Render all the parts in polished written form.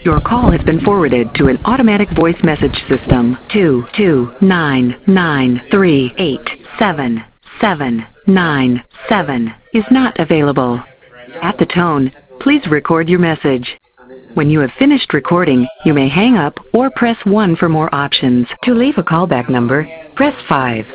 Your call has been forwarded to an automatic voice message system. 22993877797 is not available. At the tone, please record your message. When you have finished recording, you may hang up or press 1 for more options. To leave a callback number, press 5.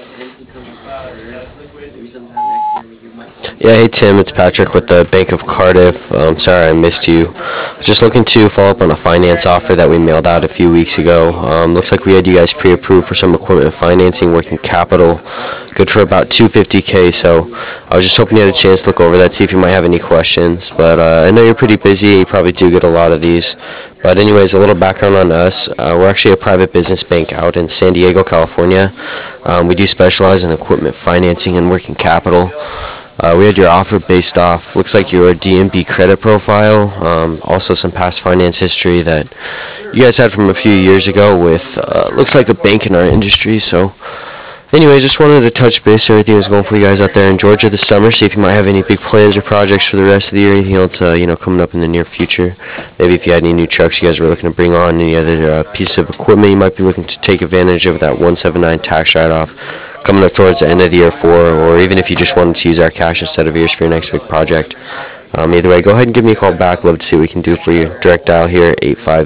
Yeah, hey Tim, it's Patrick with the Bank of Cardiff. Sorry I missed you. Just looking to follow up on a finance offer that we mailed out a few weeks ago. Looks like we had you guys pre-approved for some equipment financing, working capital, good for about $250K. So I was just hoping you had a chance to look over that, see if you might have any questions. But I know you're pretty busy. You probably do get a lot of these. But anyways, a little background on us. We're actually a private business bank out in San Diego, California. We do specialize in equipment financing and working capital. We had your offer based off, looks like your DNB credit profile, also some past finance history that you guys had from a few years ago with, looks like a bank in our industry. So anyways, just wanted to touch base, everything was going for you guys out there in Georgia this summer, see if you might have any big plans or projects for the rest of the year, anything else, coming up in the near future. Maybe if you had any new trucks you guys were looking to bring on, any other piece of equipment you might be looking to take advantage of that 179 tax write-off coming up towards the end of the year for, or even if you just wanted to use our cash instead of yours for your next big project. Either way, go ahead and give me a call back. Love to see what we can do for you. Direct dial here,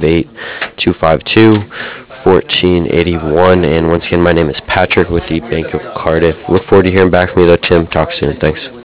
858-252-1481. And once again, my name is Patrick with the Bank of Cardiff. Look forward to hearing back from you, though, Tim. Talk soon. Thanks.